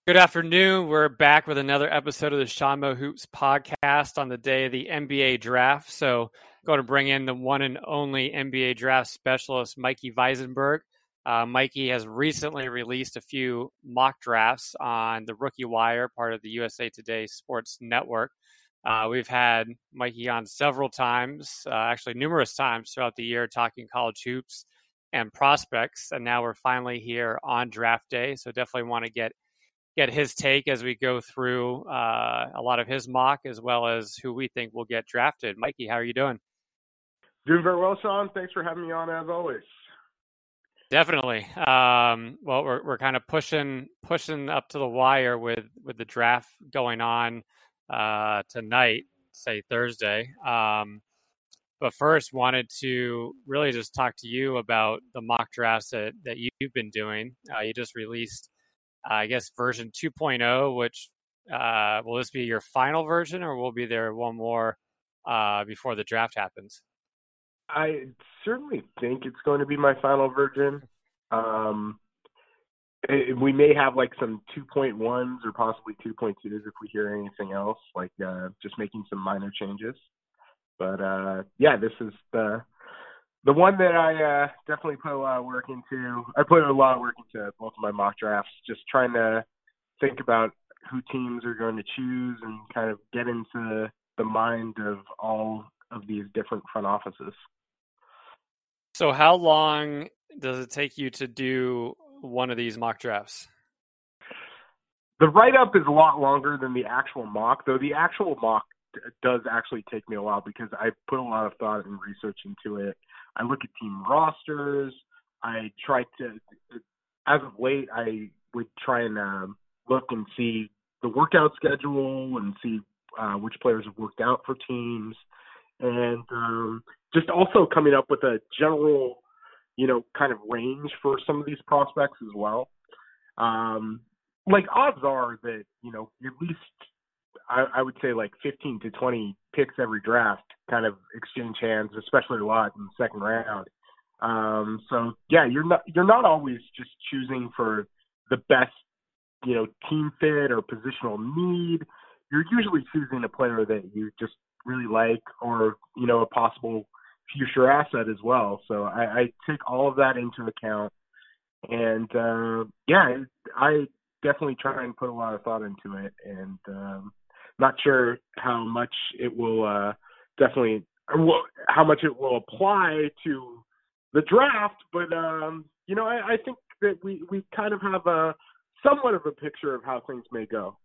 Good afternoon. We're back with another episode of the Shamo Hoops podcast on the day of the NBA draft. So, going to bring in the one and only NBA draft specialist, Mikey Weisenberg. Mikey has recently released a few mock drafts on the Rookie Wire, part of the USA Today Sports Network. We've had Mikey on several times, actually numerous times throughout the year, talking college hoops and prospects. And now we're finally here on draft day. So, definitely want to get his take as we go through a lot of his mock as well as who we think will get drafted. Mikey, how are you doing? Doing very well, Sean. Thanks for having me on as always. Definitely. Well, we're kind of pushing up to the wire with the draft going on tonight, say Thursday. But first, wanted to really just talk to you about the mock drafts that you've been doing. You just released I guess version 2.0, which will this be your final version or will be there one more before the draft happens? I certainly think it's going to be my final version. We may have like some 2.1s or possibly 2.2s if we hear anything else, like just making some minor changes. But yeah, this is the one that I definitely put a lot of work into. I put a lot of work into both of my mock drafts, just trying to think about who teams are going to choose and kind of get into the mind of all of these different front offices. So how long does it take you to do one of these mock drafts? The write-up is a lot longer than the actual mock, though the actual mock does actually take me a while because I put a lot of thought and research into it. I look at team rosters. I try to, as of late, I would try and look and see the workout schedule and see which players have worked out for teams. And just also coming up with a general, kind of range for some of these prospects as well. Like odds are that, at least I would say like 15 to 20 picks every draft kind of exchange hands, especially a lot in the second round. So yeah, you're not always just choosing for the best, team fit or positional need. You're usually choosing a player that you just really like or, a possible future asset as well. So I take all of that into account. And yeah, I definitely try and put a lot of thought into it. And not sure how much it will how much it will apply to the draft, but I think that we kind of have a somewhat of a picture of how things may go.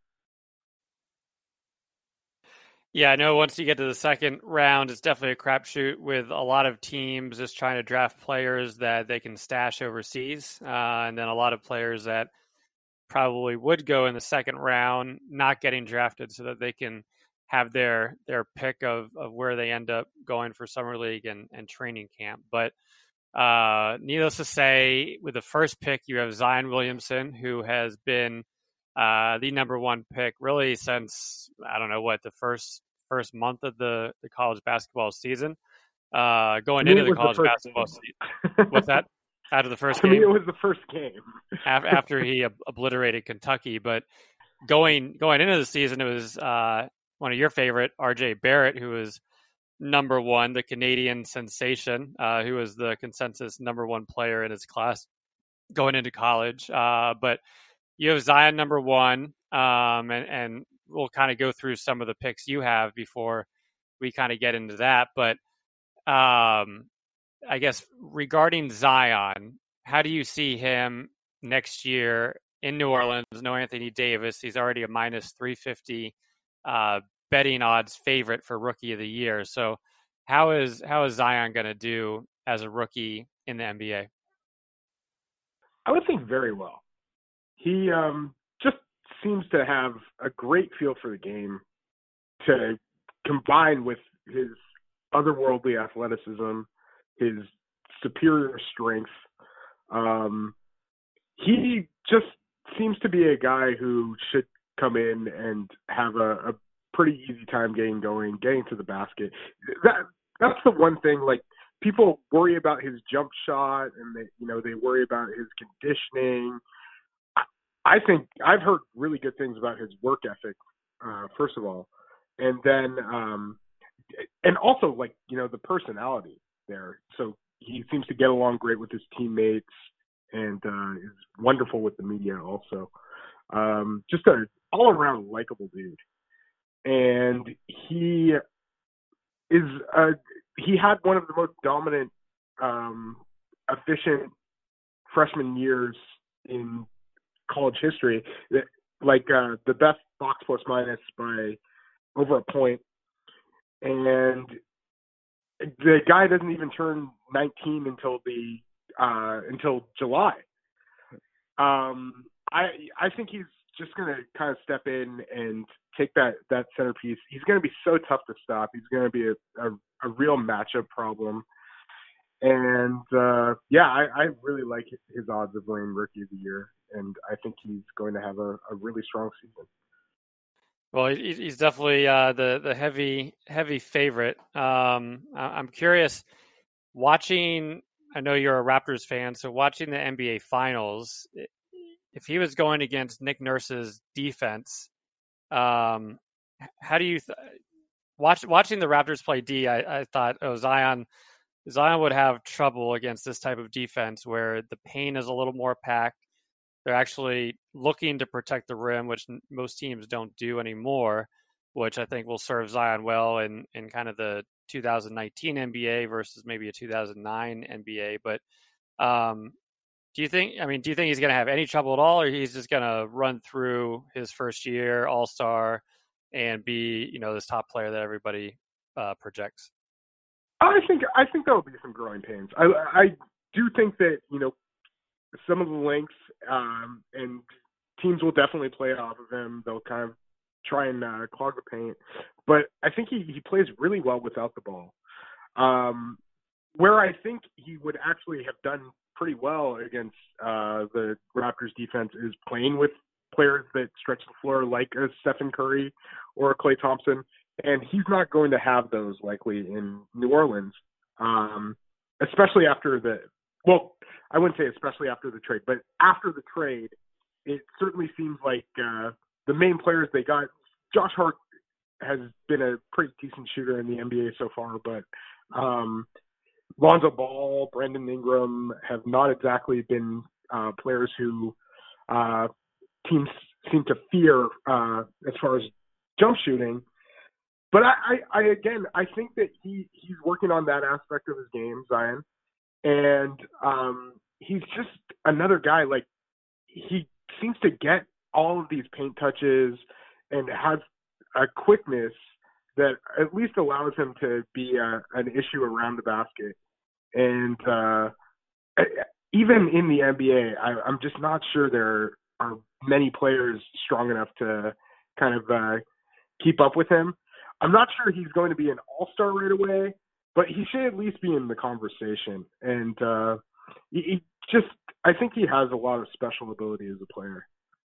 Yeah, I know once you get to the second round, it's definitely a crapshoot with a lot of teams just trying to draft players that they can stash overseas, and then a lot of players that probably would go in the second round, not getting drafted so that they can have their pick of where they end up going for summer league and training camp. But needless to say, with the first pick, you have Zion Williamson, who has been the number one pick really since, I don't know what, the first month of the college basketball season. Going into the college basketball season. What's that? Out of the first game? To me, it was the first game. After he obliterated Kentucky. But going into the season, it was one of your favorite, R.J. Barrett, who was number one, the Canadian sensation, who was the consensus number one player in his class going into college. But you have Zion number one, and we'll kind of go through some of the picks you have before we kind of get into that. But I guess regarding Zion, how do you see him next year in New Orleans? No Anthony Davis. He's already a minus 350 betting odds favorite for Rookie of the Year. So how is Zion going to do as a rookie in the NBA? I would think very well. He just seems to have a great feel for the game to combine with his otherworldly athleticism, his superior strength. He just seems to be a guy who should come in and have a pretty easy time getting to the basket. That's the one thing, like, people worry about his jump shot and they worry about his conditioning. I think I've heard really good things about his work ethic, first of all, and then and also like the personality there. So he seems to get along great with his teammates and is wonderful with the media also. Just a all around likable dude, and is he had one of the most dominant, efficient freshman years in college history. Like the best box plus minus by over a point, and the guy doesn't even turn 19 until July. I think he's just going to kind of step in and take that centerpiece. He's going to be so tough to stop. He's going to be a real matchup problem. And I really like his odds of winning Rookie of the Year, and I think he's going to have a really strong season. Well, he's definitely the heavy favorite. I'm curious, watching. I know you're a Raptors fan, so watching the NBA Finals, if he was going against Nick Nurse's defense, how do you watching the Raptors play D? I thought, Zion would have trouble against this type of defense where the paint is a little more packed. They're actually looking to protect the rim, which most teams don't do anymore, which I think will serve Zion well in kind of the 2019 NBA versus maybe a 2009 NBA. But do you think he's going to have any trouble at all, or he's just going to run through his first year All-Star and be, this top player that everybody projects? I think there will be some growing pains. I do think that some of the lengths and teams will definitely play off of him. They'll kind of try and clog the paint, but I think he plays really well without the ball. Where I think he would actually have done pretty well against the Raptors defense is playing with players that stretch the floor like a Stephen Curry or a Klay Thompson. And he's not going to have those likely in New Orleans, especially after I wouldn't say especially after the trade, but after the trade, it certainly seems like the main players they got. Josh Hart has been a pretty decent shooter in the NBA so far, but Lonzo Ball, Brandon Ingram have not exactly been players who teams seem to fear as far as jump shooting. But I think that he's working on that aspect of his game, Zion, and he's just another guy. Like he seems to get all of these paint touches and has a quickness that at least allows him to be an issue around the basket. And even in the NBA, I'm just not sure there are many players strong enough to kind of keep up with him. I'm not sure he's going to be an all-star right away, but he should at least be in the conversation. And I think he has a lot of special ability as a player.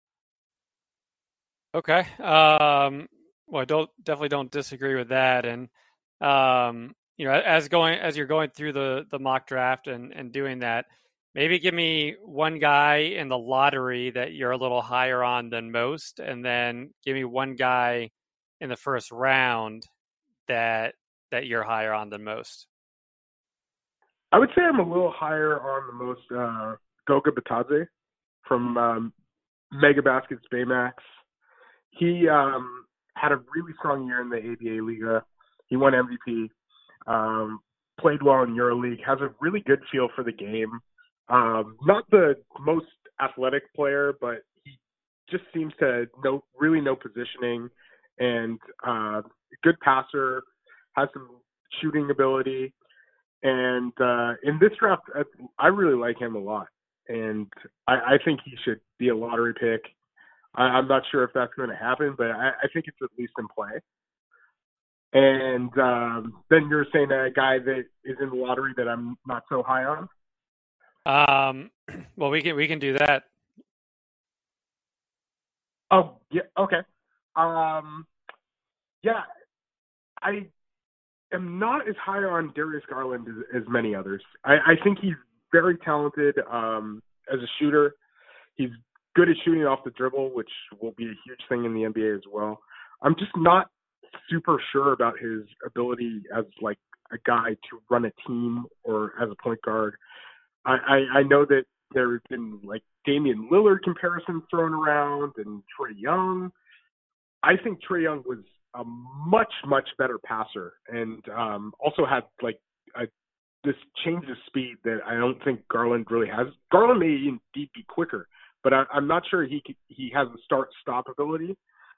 Okay. Well, I definitely don't disagree with that. And as you're going through the mock draft and doing that, maybe give me one guy in the lottery that you're a little higher on than most, and then give me one guy in the first round that you're higher on than most. I would say I'm a little higher on the most Goga Bitadze from Mega Baskets Baymax. He had a really strong year in the ABA Liga. He won MVP, played well in EuroLeague, has a really good feel for the game. Not the most athletic player, but he just seems to really know positioning, and good passer, has some shooting ability. And in this draft, I really like him a lot. And I think he should be a lottery pick. I'm not sure if that's going to happen, but I think it's at least in play. And then you're saying a guy that is in the lottery that I'm not so high on? Well, we can do that. Oh, yeah, okay. Yeah, I am not as high on Darius Garland as many others. I think he's very talented as a shooter. He's good at shooting off the dribble, which will be a huge thing in the NBA as well. I'm just not super sure about his ability as like a guy to run a team or as a point guard. I know that there have been like Damian Lillard comparisons thrown around and Trae Young. I think Trae Young was a much, much better passer and also had like this change of speed that I don't think Garland really has. Garland may indeed be quicker, but I'm not sure he has a start-stop ability.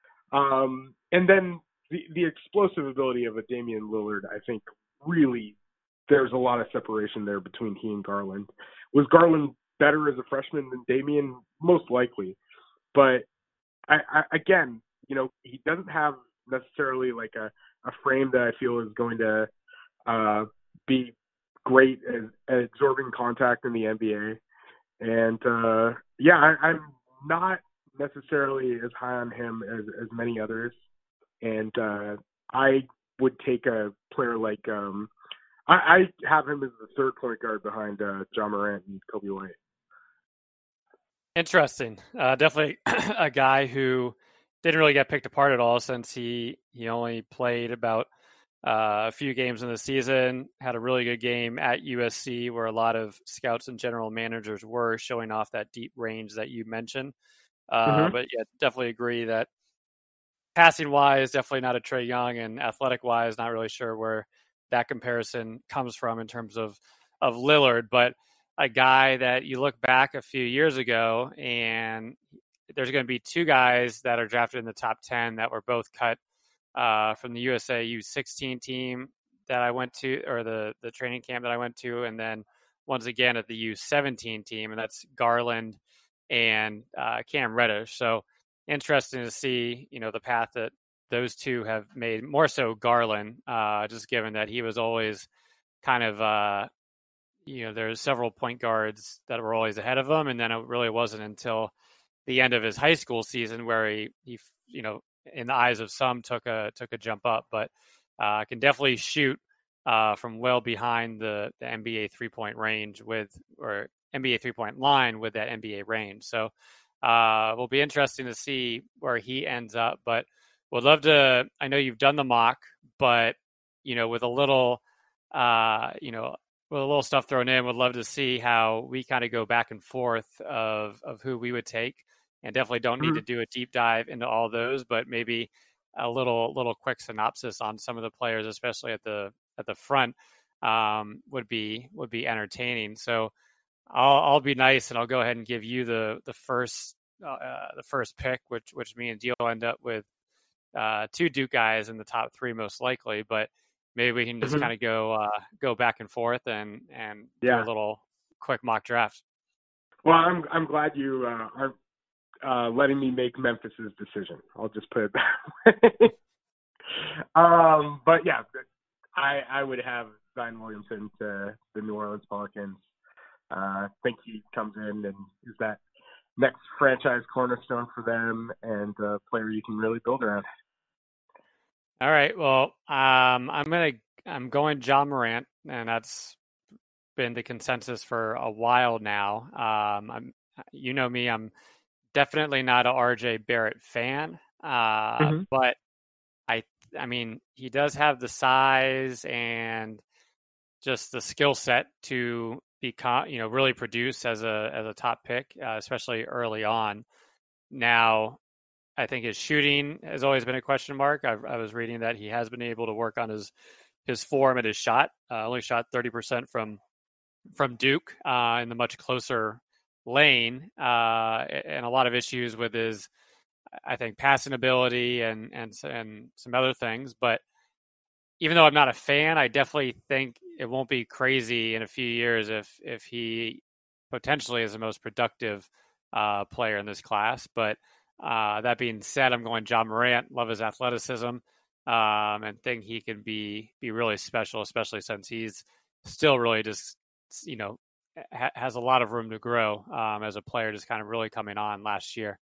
And then the explosive ability of a Damian Lillard, I think really there's a lot of separation there between he and Garland. Was Garland better as a freshman than Damian? Most likely. But again, you know, he doesn't have necessarily like a frame that I feel is going to be great at absorbing contact in the NBA. And I'm not necessarily as high on him as many others. And I would take a player like I have him as the third point guard behind Ja Morant and Kobe White. Interesting. Definitely a guy who didn't really get picked apart at all since he only played about a few games in the season, had a really good game at USC where a lot of scouts and general managers were showing off that deep range that you mentioned. But yeah, definitely agree that passing wise, definitely not a Trae Young, and athletic wise, not really sure where that comparison comes from in terms of Lillard, but a guy that you look back a few years ago and there's going to be two guys that are drafted in the top 10 that were both cut from the USA U16 team that I went to, or the training camp that I went to, and then once again at the U17 team, and that's Garland and Cam Reddish. So interesting to see, you know, the path that those two have made, more so Garland, just given that he was always kind of, you know, there's several point guards that were always ahead of him. And then it really wasn't until the end of his high school season where he you know, in the eyes of some took a jump up, but can definitely shoot from well behind the NBA 3-point range or NBA 3-point line with that NBA range. So will be interesting to see where he ends up, but would love to, I know you've done the mock, but you know, with a little, you know, with a little stuff thrown in, would love to see how we kind of go back and forth of who we would take, and definitely don't need to do a deep dive into all those, but maybe a little quick synopsis on some of the players, especially at the front, would be entertaining. So I'll be nice and I'll go ahead and give you the first pick, which me and Deal end up with two Duke guys in the top three most likely, but maybe we can just kind of go back and forth and do a little quick mock draft. Well, I'm glad you are letting me make Memphis's decision. I'll just put it that way. But yeah, I would have Zion Williamson to the New Orleans Pelicans. I think he comes in and is that next franchise cornerstone for them and a player you can really build around. All right. Well, I'm going Ja Morant, and that's been the consensus for a while now. You know me, I'm definitely not a RJ Barrett fan, but I mean, he does have the size and just the skill set to become, you know, really produce as a top pick, especially early on. Now, I think his shooting has always been a question mark. I was reading that he has been able to work on his form and his shot. Only shot 30% from Duke in the much closer lane, and a lot of issues with his, I think, passing ability and some other things. But even though I'm not a fan, I definitely think it won't be crazy in a few years if he potentially is the most productive player in this class. But that being said, I'm going Ja Morant. Love his athleticism, and think he can be really special, especially since he's still really just, you know, has a lot of room to grow as a player, just kind of really coming on last year.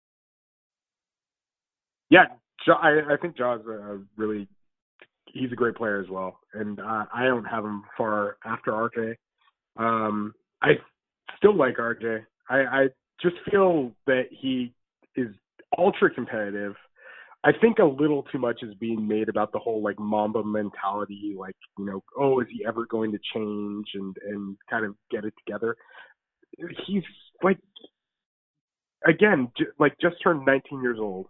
Yeah, I think Ja's he's a great player as well, and I don't have him far after RJ. I still like RJ. I just feel that he is ultra competitive. I think a little too much is being made about the whole like Mamba mentality, like, you know, oh, is he ever going to change and kind of get it together? He's like, again, just turned 19 years old.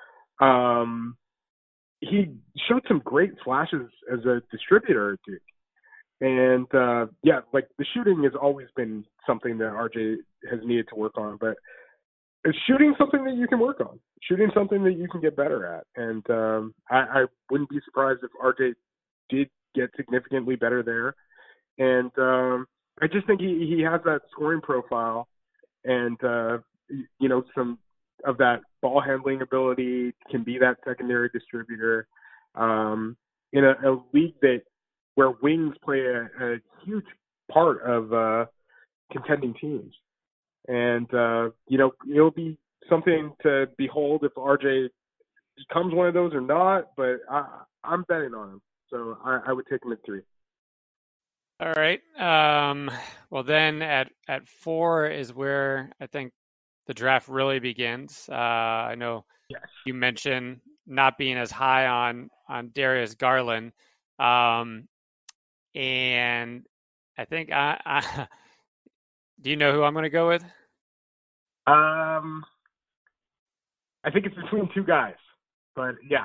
He showed some great flashes as a distributor at Duke. And yeah, like the shooting has always been something that RJ has needed to work on, but is shooting something that you can work on? Shooting something that you can get better at? And I wouldn't be surprised if RJ did get significantly better there. And I just think he has that scoring profile and, you know, some of that ball handling ability, can be that secondary distributor in a league where wings play a huge part of contending teams. And, you know, it'll be something to behold if RJ becomes one of those or not, but I'm betting on him. So I would take him at 3. All right. Well, then at 4 is where I think the draft really begins. I know Yes. you mentioned not being as high on Darius Garland. And I think do you know who I'm going to go with? I think it's between 2 guys, but yeah,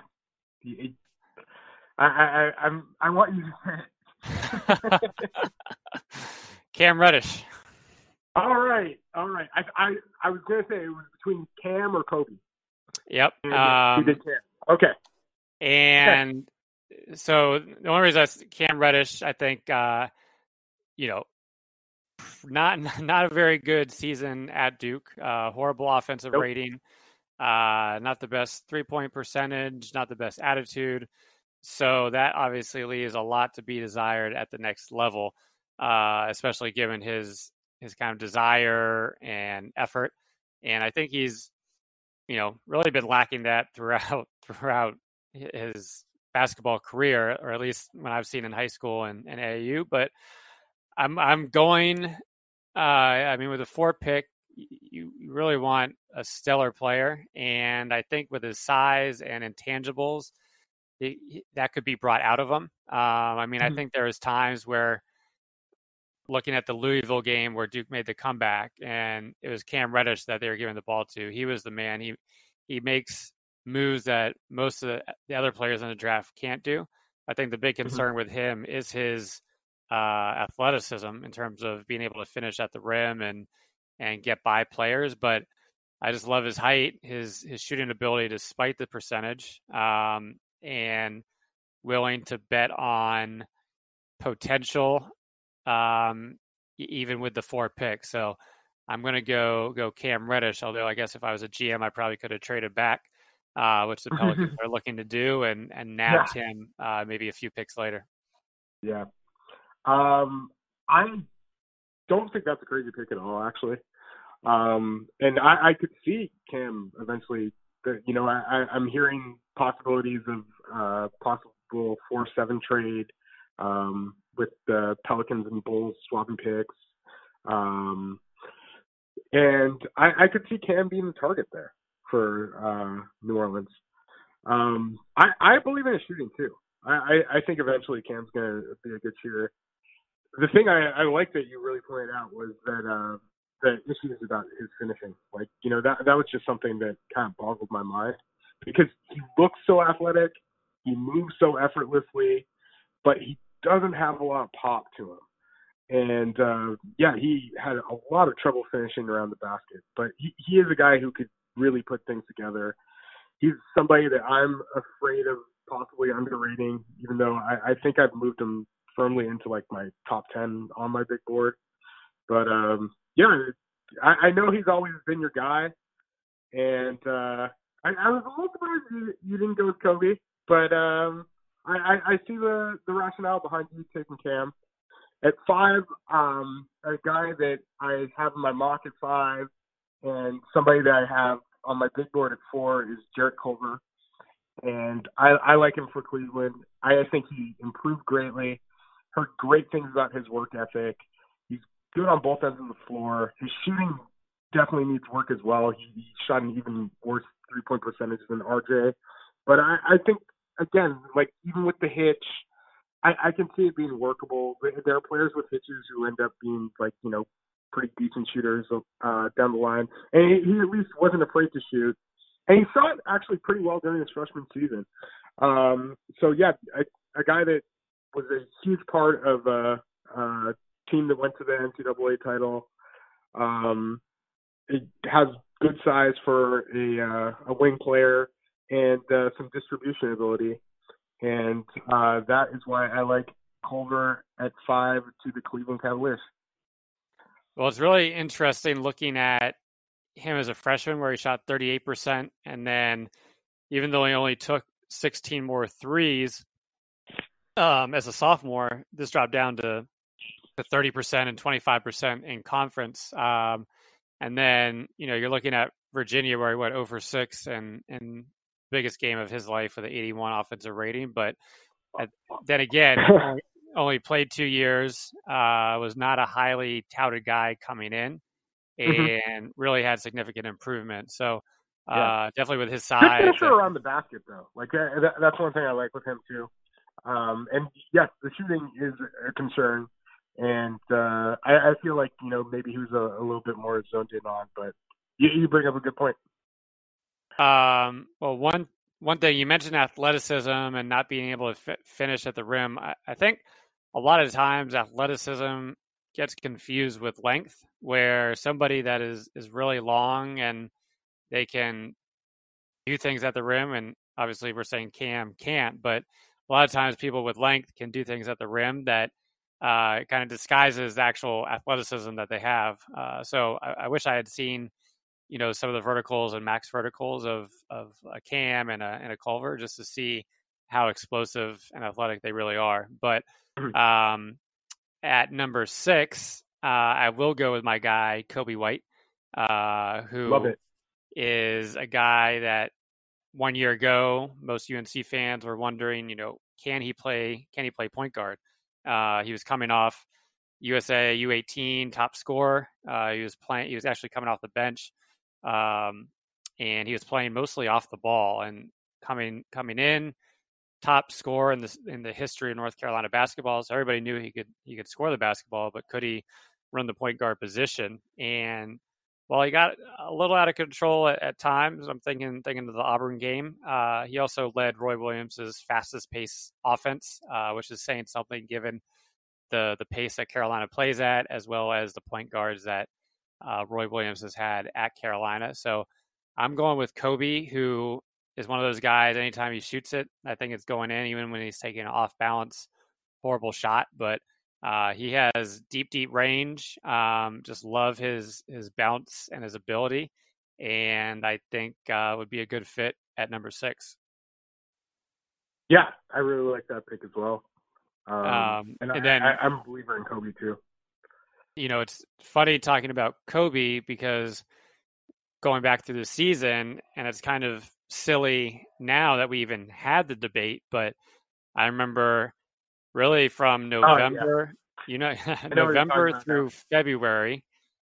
I want you to say it. Cam Reddish. All right. I was going to say it was between Cam or Kobe. Yep. You did Cam. Okay. And so the only reason Cam Reddish, I think, you know, not a very good season at Duke. Horrible offensive rating. Not the best 3-point percentage. Not the best attitude. So that obviously leaves a lot to be desired at the next level, especially given his kind of desire and effort. And I think he's, you know, really been lacking that throughout his basketball career, or at least when I've seen in high school and AAU. But I'm going. I mean, with a 4 pick, you really want a stellar player, and I think with his size and intangibles, that could be brought out of him. I mean, I think there was times where, looking at the Louisville game where Duke made the comeback, and it was Cam Reddish that they were giving the ball to. He was the man. He makes moves that most of the other players in the draft can't do. I think the big concern with him is his athleticism in terms of being able to finish at the rim and get by players. But I just love his height, his shooting ability despite the percentage, and willing to bet on potential, even with the 4 picks. So I'm going to go Cam Reddish, although I guess if I was a GM, I probably could have traded back, which the Pelicans are looking to do, and nabbed him maybe a few picks later. Yeah. I don't think that's a crazy pick at all, actually. And I could see Cam eventually. You know, I'm hearing possibilities of possible 4-7 trade with the Pelicans and Bulls swapping picks. And I could see Cam being the target there for New Orleans. I believe in his shooting too. I think eventually Cam's going to be a good shooter. The thing I like that you really pointed out was that the issues about his finishing. Like, you know, that was just something that kind of boggled my mind, because he looks so athletic, he moves so effortlessly, but he doesn't have a lot of pop to him. And yeah, he had a lot of trouble finishing around the basket, but he is a guy who could really put things together. He's somebody that I'm afraid of possibly underrating, even though I think I've moved him firmly into like my top 10 on my big board. But yeah, I know he's always been your guy, and I was a little surprised you didn't go with Kobe, but I see the rationale behind you taking Cam. At 5, a guy that I have in my mock at 5, and somebody that I have on my big board at 4 is Jarrett Culver. And I like him for Cleveland. I think he improved greatly. Heard great things about his work ethic. He's good on both ends of the floor. His shooting definitely needs work as well. He shot an even worse 3-point percentage than RJ. But I think, again, like even with the hitch, I can see it being workable. There are players with hitches who end up being like, pretty decent shooters down the line. And he at least wasn't afraid to shoot. And he shot actually pretty well during his freshman season. So, yeah, a guy that was a huge part of a team that went to the NCAA title. It has good size for a wing player and some distribution ability. And that is why I like Culver at 5 to the Cleveland Cavaliers. Well, it's really interesting looking at him as a freshman where he shot 38%. And then even though he only took 16 more threes as a sophomore, this dropped down to 30% and 25% in conference. And then, you're looking at Virginia where he went over 6 and biggest game of his life with an 81 offensive rating. But then again, only played 2 years, was not a highly touted guy coming in, and really had significant improvement. So definitely with his size. Good finisher around the basket, though. Like that's one thing I like with him, too. And, yes, the shooting is a concern. And I feel like, maybe he was a little bit more zoned in on. But you bring up a good point. Well, one thing you mentioned, athleticism and not being able to finish at the rim. I think a lot of times athleticism gets confused with length, where somebody that is really long and they can do things at the rim, and obviously we're saying Cam can't, but a lot of times people with length can do things at the rim that kind of disguises the actual athleticism that they have. So I wish I had seen some of the verticals and max verticals of a Cam and a Culver, just to see how explosive and athletic they really are. But at number 6, I will go with my guy, Kobe White, who is a guy that 1 year ago, most UNC fans were wondering, can he play point guard? He was coming off USA U18 top scorer. He was actually coming off the bench. And he was playing mostly off the ball and coming in top scorer in the history of North Carolina basketball. So everybody knew he could score the basketball, but could he run the point guard position? And while he got a little out of control at times, I'm thinking of the Auburn game. He also led Roy Williams' fastest pace offense, which is saying something given the pace that Carolina plays at, as well as the point guards that Roy Williams has had at Carolina. So I'm going with Kobe, who is one of those guys, anytime he shoots it, I think it's going in, even when he's taking an off balance, horrible shot. But he has deep range. Just love his bounce and his ability. And I think would be a good fit at number 6. Yeah, I really like that pick as well. And then I'm a believer in Kobe too. It's funny talking about Kobe because going back through the season, and it's kind of silly now that we even had the debate, but I remember really from November, November through February.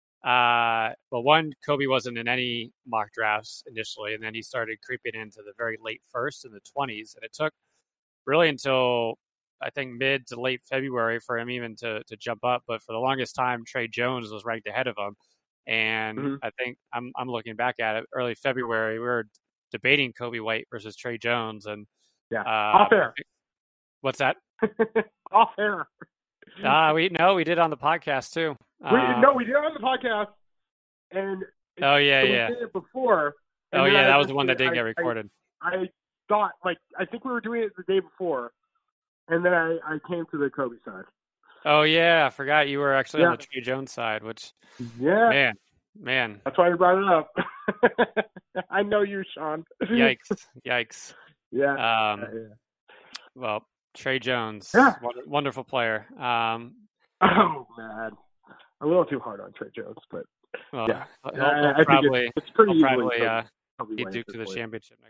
Kobe wasn't in any mock drafts initially, and then he started creeping into the very late first in the 20s, and it took really until I think mid to late February for him even to jump up. But for the longest time, Trey Jones was ranked ahead of him. And I think I'm looking back at it, early February, we were debating Kobe White versus Trey Jones. And off air. What's that? Off air. We did on the podcast too. We did on the podcast. And we did it before. That was the one that didn't get recorded. I thought, I think we were doing it the day before. And then I came to the Kobe side. Oh, yeah. I forgot you were actually on the Trey Jones side, which, man. That's why you brought it up. I know you, Sean. Yikes. Yeah. Well, Trey Jones, wonderful player. Oh, man. A little too hard on Trey Jones, but he'll probably get Duke to the championship next year.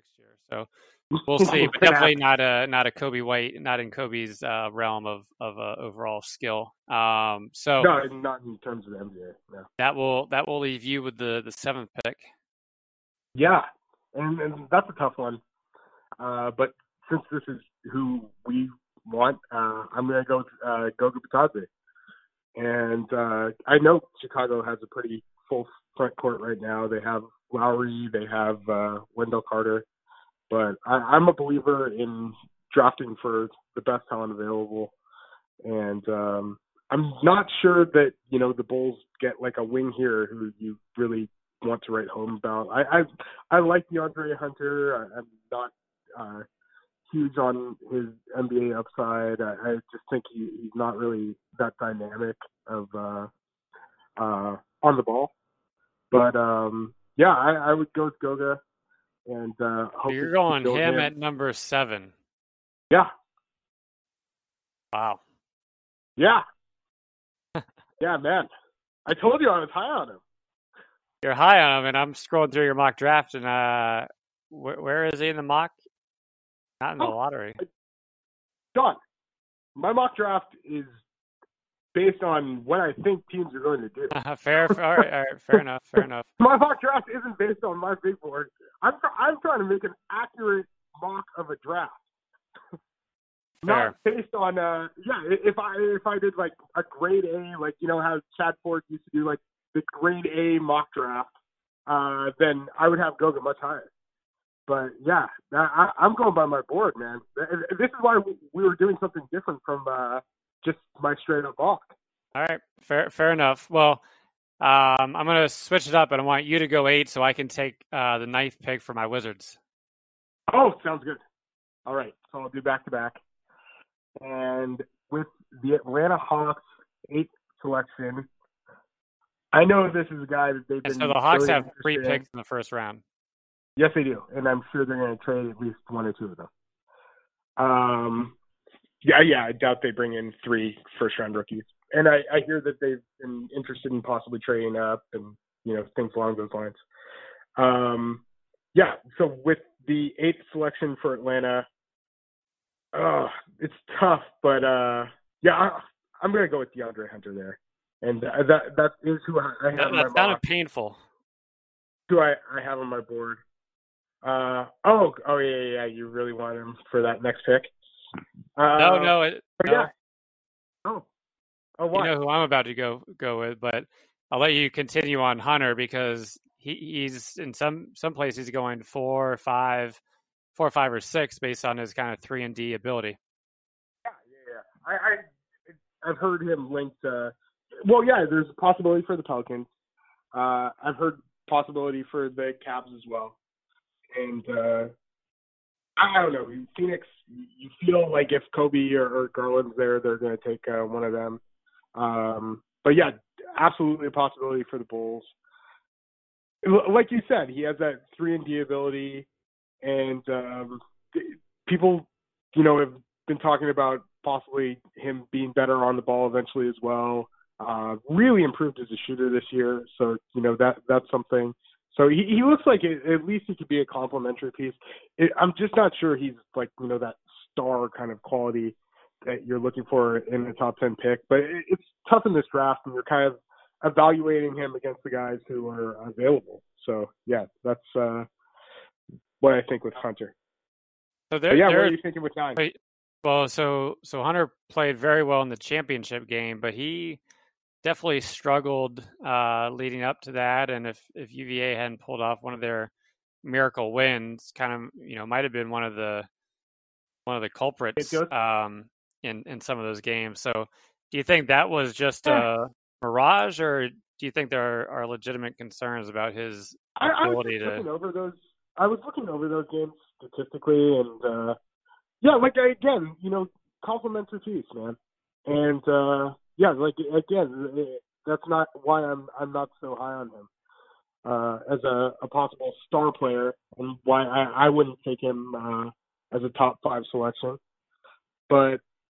So we'll see, but definitely not a Kobe White, not in Kobe's realm of overall skill. So no, not in terms of the NBA. No. That will leave you with the 7th pick. Yeah, and that's a tough one. But since this is who we want, I'm going to go with Goga Bitadze. And I know Chicago has a pretty full front court right now. They have Lowry, they have Wendell Carter. But I'm a believer in drafting for the best talent available. And I'm not sure that, the Bulls get like a wing here who you really want to write home about. I like DeAndre Hunter. I'm not huge on his NBA upside. I just think he's not really that dynamic of on the ball. But yeah, I would go with Goga, and hope you're going him him at number 7. Yeah. Wow. Yeah. Yeah, man. I told you I was high on him. You're high on him, and I'm scrolling through your mock draft, and where is he in the mock? Not in the lottery. John, my mock draft is based on what I think teams are going to do. Fair. All right, fair enough. My mock draft isn't based on my big board. I'm trying to make an accurate mock of a draft. Fair. Not based on if I did like a grade A, like how Chad Ford used to do like the grade A mock draft, then I would have Goga much higher. But yeah, I'm going by my board, man. This is why we were doing something different from just my straight up mock. All right, fair enough. Well, I'm going to switch it up, and I want you to go 8 so I can take the 9th pick for my Wizards. Oh, sounds good. All right, so I'll do back to back. And with the Atlanta Hawks 8th selection, I know this is a guy that they've been. So the Hawks really have 3 picks in the first round. Yes, they do, and I'm sure they're going to trade at least 1 or 2 of them. Yeah, I doubt they bring in 3 first-round rookies, and I hear that they've been interested in possibly trading up and things along those lines. Yeah, so with the 8th selection for Atlanta. It's tough, but yeah, I'm going to go with DeAndre Hunter there, and that is who I have on my board. That's kind of painful. Who I have on my board. Yeah, you really want him for that next pick? No. Yeah. Oh, what? You know who I'm about to go with, but I'll let you continue on Hunter because he's in some places he's going 4 or 5 or 6 based on his kind of 3-and-D ability. Yeah. I've heard him linked. Well, yeah, there's a possibility for the Pelicans. I've heard possibility for the Cavs as well. And I don't know. Phoenix, you feel like if Kobe or Garland's there, they're going to take one of them. But yeah, absolutely a possibility for the Bulls. Like you said, he has that 3-and-D ability, and people, have been talking about possibly him being better on the ball eventually as well. Really improved as a shooter this year, so that's something. So he looks like at least he could be a complementary piece. I'm just not sure he's like that star kind of quality that you're looking for in the top 10 pick. But it's tough in this draft, and you're kind of evaluating him against the guys who are available. So yeah, that's what I think with Hunter. So what are you thinking with 9? Well, so Hunter played very well in the championship game, but he definitely struggled leading up to that. And if UVA hadn't pulled off one of their miracle wins, kind of might have been one of the culprits in some of those games. So do you think that was just a mirage, or do you think there are legitimate concerns about his ability to? I was looking over those games statistically, and yeah, like again, complimentary piece, man, and yeah, like again, that's not why I'm not so high on him as a possible star player, and why I wouldn't take him as a top 5 selection. But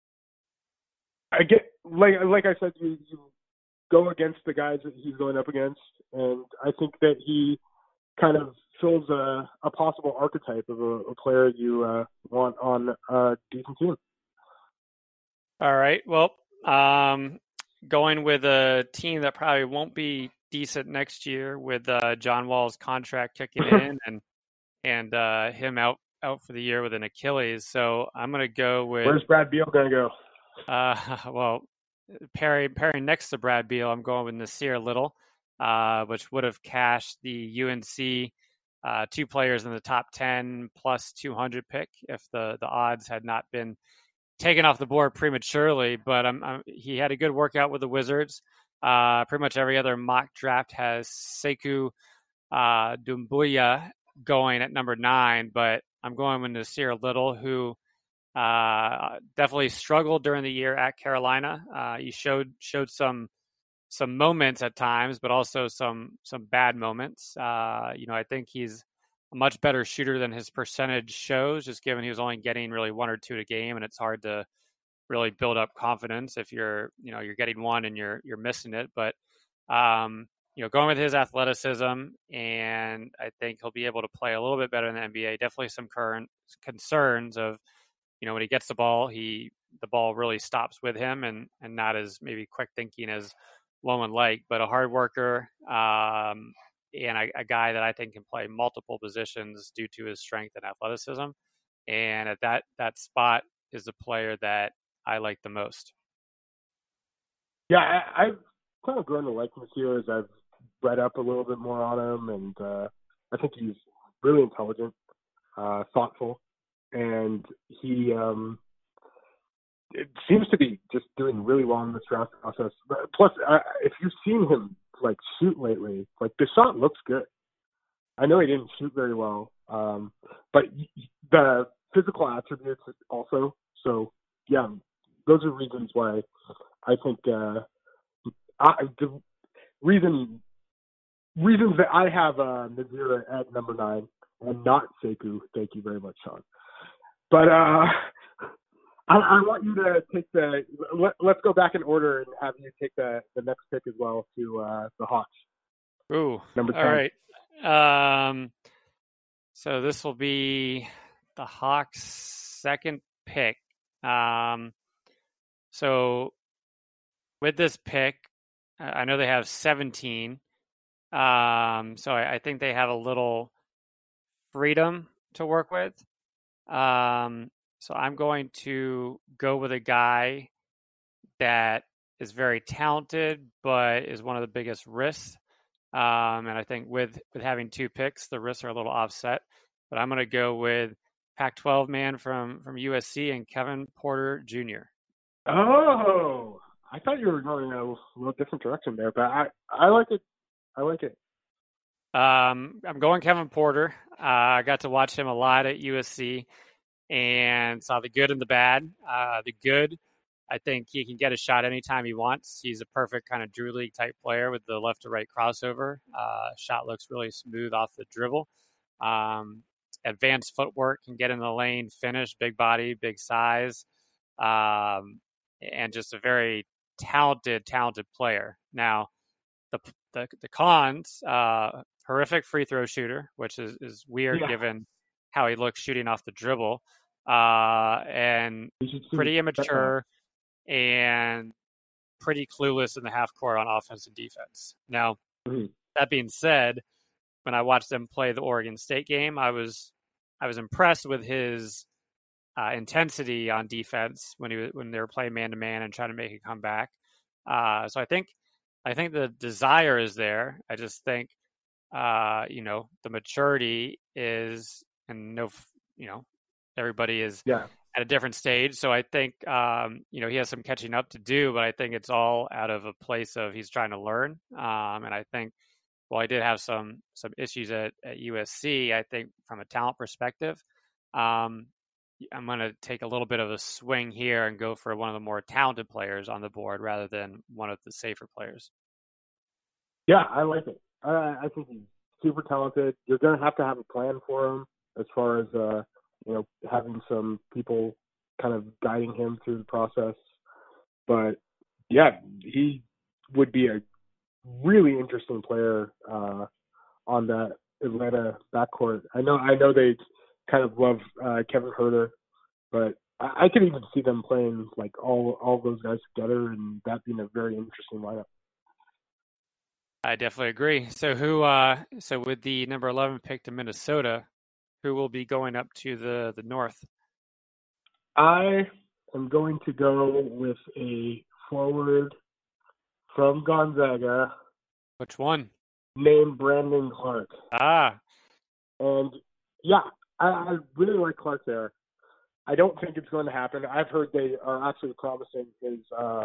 I get like I said, you go against the guys that he's going up against, and I think that he kind of fills a possible archetype of a player you want on a decent team. All right. Well, going with a team that probably won't be decent next year with John Wall's contract kicking in and him out for the year with an Achilles. So I'm going to go with. Where's Brad Beal going to go? Well, pairing next to Brad Beal, I'm going with Nasir Little, which would have cashed the UNC 2 players in the top 10 plus 200 pick if the odds had not been taken off the board prematurely. But he had a good workout with the Wizards. Pretty much every other mock draft has Sekou Doumbouya going at number 9, but I'm going with Nasir Little, who definitely struggled during the year at Carolina. He showed some moments at times, but also some bad moments. I think he's a much better shooter than his percentage shows, just given he was only getting really 1 or 2 a game, and it's hard to really build up confidence if you're getting 1 and you're missing it. But going with his athleticism, and I think he'll be able to play a little bit better in the NBA. Definitely some current concerns of, when he gets the ball, the ball really stops with him and not as maybe quick thinking as one would like, but a hard worker and a guy that I think can play multiple positions due to his strength and athleticism. And at that spot is the player that I like the most. Yeah, I've kind of grown to like Nasir as I've read up a little bit more on him, and I think he's really intelligent, thoughtful, and he it seems to be just doing really well in this draft process. Plus, if you've seen him shoot lately, the shot looks good. I know he didn't shoot very well, but the physical attributes also. So yeah, those are reasons why I think the reasons that I have Nazira at number 9 and not Sekou. Thank you very much, Sean. But I want you to take let's go back in order and have you take the next pick as well to the Hawks. Ooh, number 10. All right. So this will be the Hawks' second pick. So with this pick, I know they have 17. So I think they have a little freedom to work with. So I'm going to go with a guy that is very talented, but is one of the biggest risks. And I think with having 2 picks, the risks are a little offset. But I'm going to go with Pac-12 man from USC and Kevin Porter Jr. Oh, I thought you were going a little different direction there, but I like it. I like it. I'm going Kevin Porter. I got to watch him a lot at USC and saw the good and the bad. The good, I think he can get a shot anytime he wants. He's a perfect kind of Drew League type player with the left to right crossover. Shot looks really smooth off the dribble. Advanced footwork, can get in the lane, finish, big body, big size, and just a very talented player. Now, the cons, horrific free throw shooter, which is weird given how he looks shooting off the dribble, and pretty immature and pretty clueless in the half court on offense and defense. Now, that being said, when I watched them play the Oregon State game, I was impressed with his intensity on defense when they were playing man to man and trying to make a comeback. So I think the desire is there. I just think the maturity is, and everybody is at a different stage. So I think he has some catching up to do, but I think it's all out of a place of he's trying to learn. And I think while I did have some issues at USC, I think from a talent perspective, I'm going to take a little bit of a swing here and go for one of the more talented players on the board rather than one of the safer players. Yeah, I like it. I think he's super talented. You're going to have a plan for him as far as, having some people kind of guiding him through the process. But, yeah, he would be a really interesting player on that Atlanta backcourt. I know they kind of love Kevin Huerter, but I could even see them playing like all those guys together, and that being a very interesting lineup. I definitely agree. So with the number 11 pick to Minnesota, who will be going up to the north? I am going to go with a forward from Gonzaga. Which one? Named Brandon Clark. And yeah, I really like Clark there. I don't think it's going to happen. I've heard they are actually promising his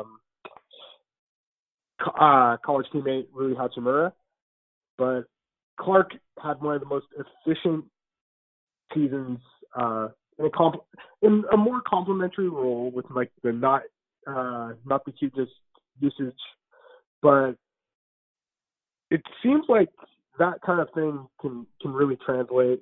college teammate Rui Hachimura, but Clark had one of the most efficient seasons in a more complimentary role with like the not the hugest usage, but it seems like that kind of thing can really translate.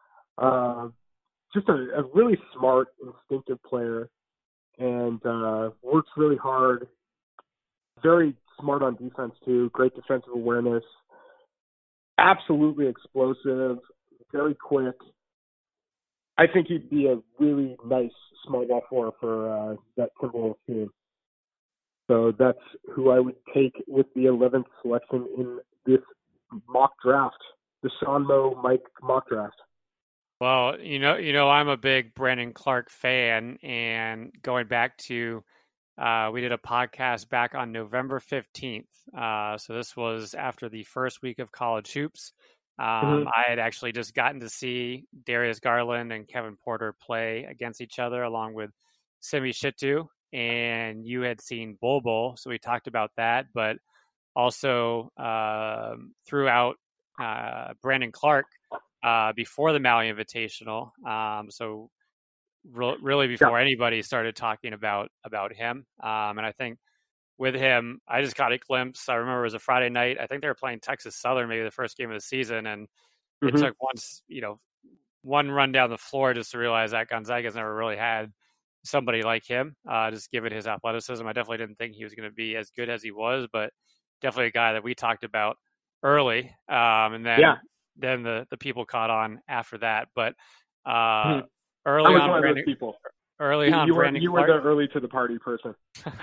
Just a really smart, instinctive player, and works really hard. Very smart on defense too. Great defensive awareness. Absolutely explosive. Very quick. I think he'd be a really nice small ball four for that Timberwolves team. So that's who I would take with the 11th selection in this mock draft, the Sean Moe Mike mock draft. Well, I'm a big Brandon Clark fan, and going back to, we did a podcast back on November 15th. So this was after the first week of college hoops. I had actually just gotten to see Darius Garland and Kevin Porter play against each other along with Simi Shittu, and you had seen Bol Bol. So we talked about that, but also throughout Brandon Clark before the Maui Invitational. So really before anybody started talking about him. And I think with him, I just got a glimpse. I remember it was a Friday night. I think they were playing Texas Southern, maybe the first game of the season. And it took one run down the floor just to realize that Gonzaga's never really had somebody like him, just given his athleticism. I definitely didn't think he was going to be as good as he was, but definitely a guy that we talked about early. And then the people caught on after that. But early on, Brandon, people. Early on, you were the early to the party person.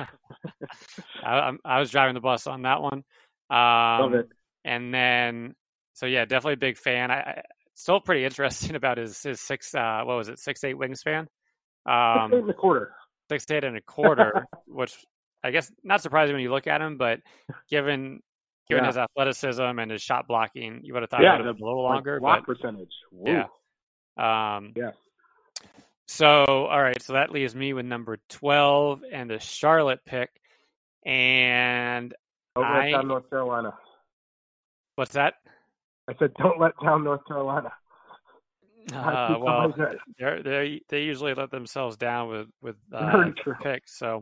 I was driving the bus on that one. Love it. And then, so yeah, definitely a big fan. I still pretty interesting about his 6'8" wingspan. 6'8" and a quarter. 6'8" and a quarter, which I guess not surprising when you look at him, but given his athleticism and his shot blocking, you would have thought it would have been a little longer. Block percentage. Woo. Yeah. So, all right. So that leaves me with number 12 and the Charlotte pick. And don't let down North Carolina. What's that? I said, don't let down North Carolina. Well, they usually let themselves down with picks. So,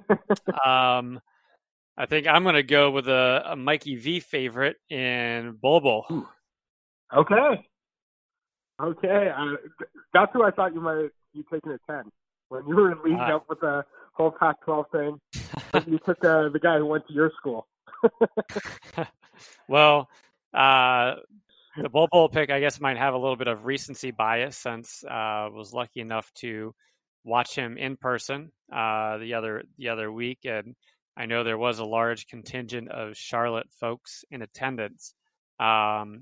I think I'm going to go with a Mikey V favorite in Bol Bol. Okay. That's who I thought you might be taking at 10. When you were leading up with the whole Pac-12 thing, you took the guy who went to your school. Well, the Bol Bol pick, I guess, might have a little bit of recency bias since I was lucky enough to watch him in person the other week, and I know there was a large contingent of Charlotte folks in attendance. And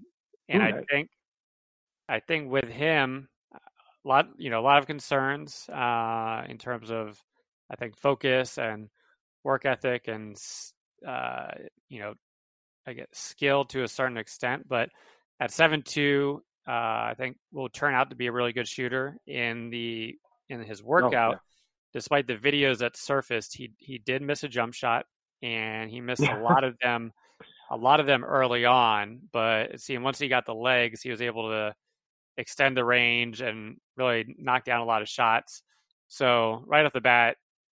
I think with him, a lot of concerns in terms of, I think, focus and work ethic and I guess skill to a certain extent. But at 7'2", I think will turn out to be a really good shooter in his workout. Despite the videos that surfaced, he did miss a jump shot, and he missed a lot of them early on. But it seemed once he got the legs, he was able to extend the range and really knock down a lot of shots. So right off the bat,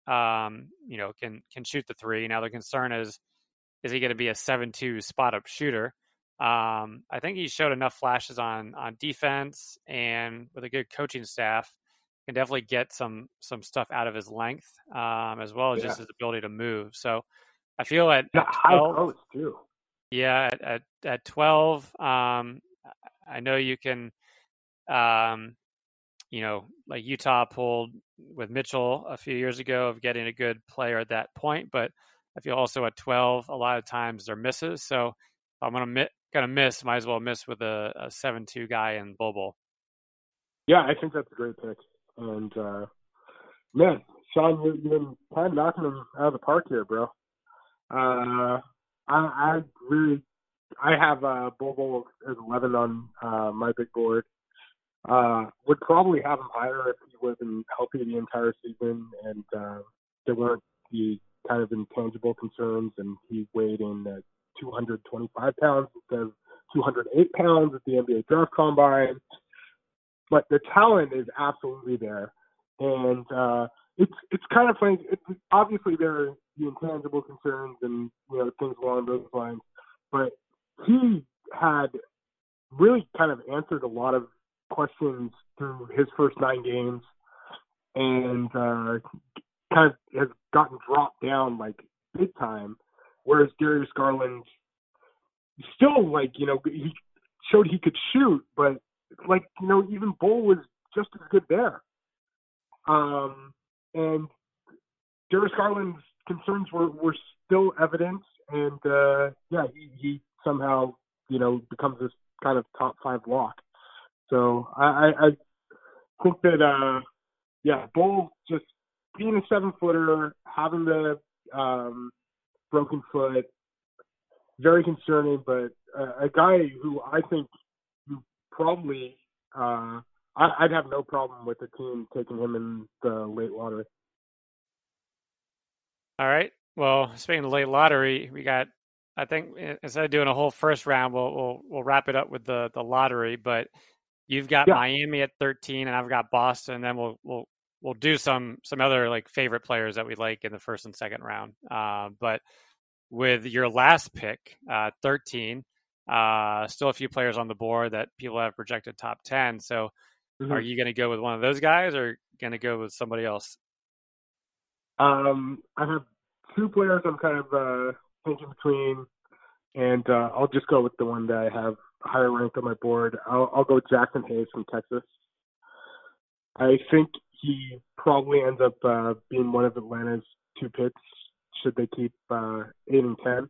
can shoot the three. Now the concern is he going to be a 7'2" spot up shooter? I think he showed enough flashes on defense, and with a good coaching staff, can definitely get some stuff out of his length, as well as just his ability to move. So I feel at 12, too. Yeah, at 12, I know you can, um, like Utah pulled with Mitchell a few years ago of getting a good player at that point, but I feel also at 12, a lot of times they're misses. So if I'm gonna miss, might as well miss with a 7-2 guy in Bol. Yeah, I think that's a great pick. And man, Sean, you've been kind of knocking him out of the park here, bro. I really, I have Bol as 11 on my big board. Would probably have him higher if he wasn't healthy the entire season and there weren't the kind of intangible concerns, and he weighed in at 225 pounds instead of 208 pounds at the NBA draft combine. But the talent is absolutely there, and it's kind of funny. Obviously there are the intangible concerns and things along those lines, but he had really kind of answered a lot of questions through his first 9 games, and kind of has gotten dropped down like big time. Whereas Darius Garland still he showed he could shoot, but even Bol was just as good there. And Darius Garland's concerns were still evident, and he somehow becomes this kind of top 5 lock. So I think that Bol just being a 7-footer, having the broken foot, very concerning. But a guy who I think probably I'd have no problem with the team taking him in the late lottery. All right. Well, speaking of late lottery, we got. I think instead of doing a whole first round, we'll wrap it up with the lottery. But you've got Miami at 13, and I've got Boston. And then we'll do some other like favorite players that we like in the first and second round. But with your last pick, 13, still a few players on the board that people have projected top 10. So are you going to go with one of those guys or going to go with somebody else? I have 2 players I'm kind of thinking between, and I'll just go with the one that I have higher ranked on my board. I'll go with Jackson Hayes from Texas. I think he probably ends up being one of Atlanta's 2 picks should they keep 8 and 10.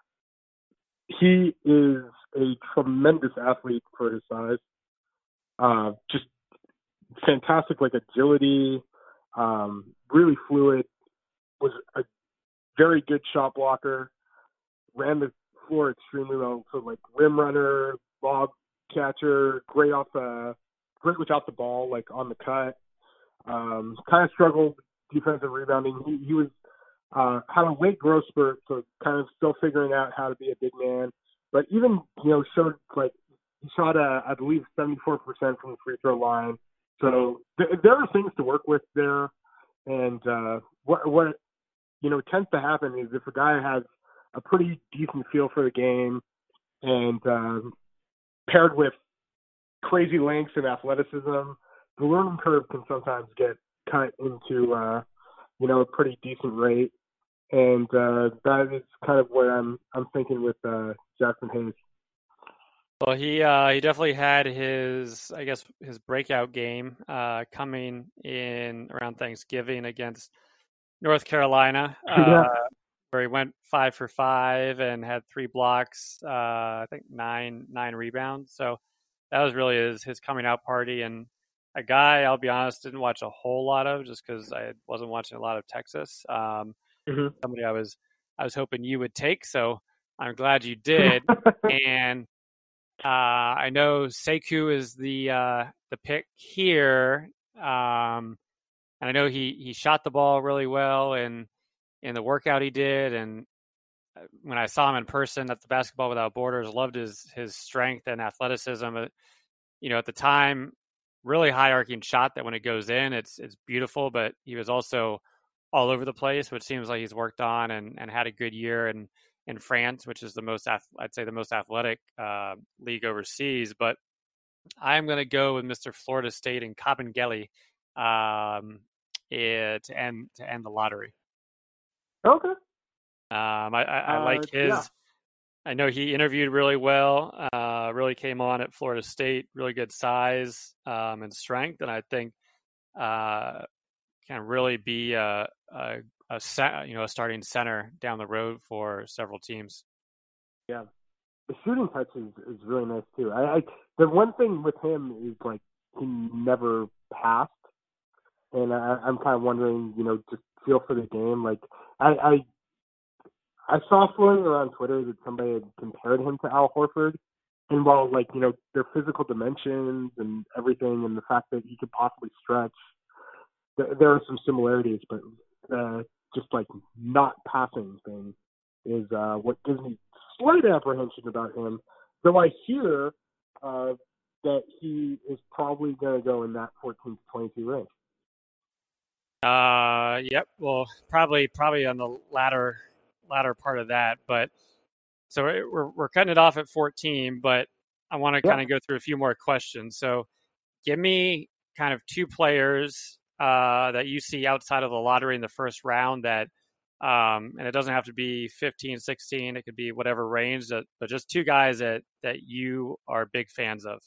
He is a tremendous athlete for his size. Just fantastic, agility, really fluid, was a very good shot blocker, ran the floor extremely well. So rim runner, lob catcher, great without the ball, on the cut. Kind of struggled defensive rebounding. He was had a late growth spurt, so kind of still figuring out how to be a big man. But even showed he shot I believe 74% from the free throw line. So there are things to work with there. And what tends to happen is if a guy has a pretty decent feel for the game and paired with crazy lengths and athleticism, the learning curve can sometimes get cut into a pretty decent rate. And that is kind of what I'm thinking with Jackson Hayes. Well, he definitely had his breakout game coming in around Thanksgiving against North Carolina, where he went 5 for 5 and had 3 blocks, I think 9 rebounds. So that was really his coming out party, and a guy, I'll be honest, didn't watch a whole lot of just because I wasn't watching a lot of Texas. Somebody I was hoping you would take, so I'm glad you did. And I know Sekou is the pick here, and I know he shot the ball really well in the workout he did. And when I saw him in person at the Basketball Without Borders, loved his strength and athleticism. At the time, really high arcing shot that when it goes in, it's beautiful. But he was also all over the place, which seems like he's worked on and had a good year in France, which is the most athletic league overseas. But I'm going to go with Mr. Florida State and Kabengele to end the lottery. Okay. I like his. Yeah. I know he interviewed really well, really came on at Florida State, really good size and strength, and I think can really be a starting center down the road for several teams. Yeah, the shooting touch is really nice too. The one thing with him is like he never passed, and I'm kind of wondering, just feel for the game. Like I saw floating around Twitter that somebody had compared him to Al Horford, and while their physical dimensions and everything, and the fact that he could possibly stretch, there are some similarities, but just like not passing thing is what gives me slight apprehension about him. Though I hear that he is probably going to go in that 14 to 22 range. Yep. Well, probably on the latter part of that, but so we're cutting it off at 14, but I want to kind of go through a few more questions. So give me kind of two players that you see outside of the lottery in the first round that, and it doesn't have to be 15, 16, it could be whatever range, but just two guys that you are big fans of.